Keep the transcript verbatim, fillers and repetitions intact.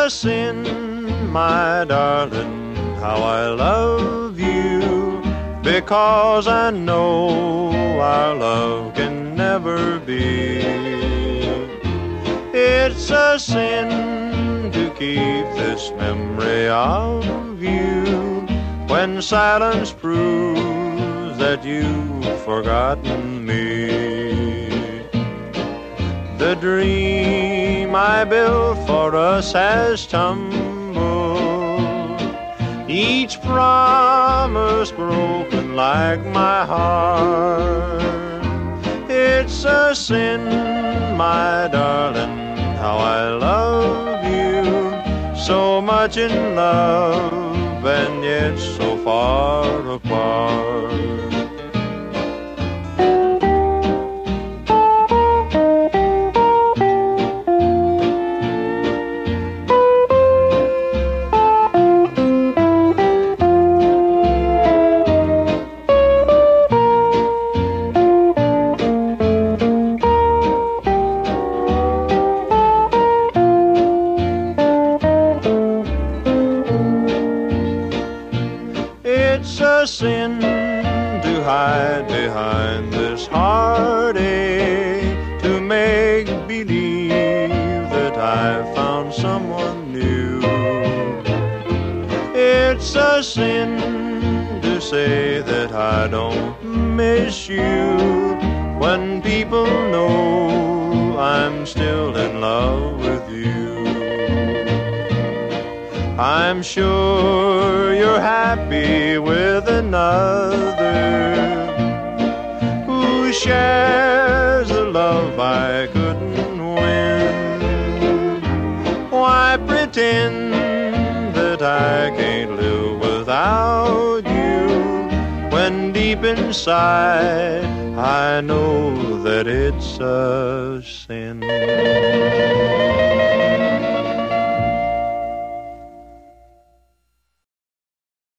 a sin, my darling, how I love you, because I know our love can never be. It's a sin to keep this memory of you when silence proves that you've forgotten me. The dream I built for us has tumbled, each promise broken like my heart. It's a sin, my darling, how I love you, so much in love and yet so far apart. It's a sin to hide behind this heartache, to make believe that I've found someone new. It's a sin to say that I don't miss you when people know I'm still in love with you. I'm sure you're happy with another who shares a love I couldn't win. Why pretend that I can't live without you when deep inside I know that it's a sin?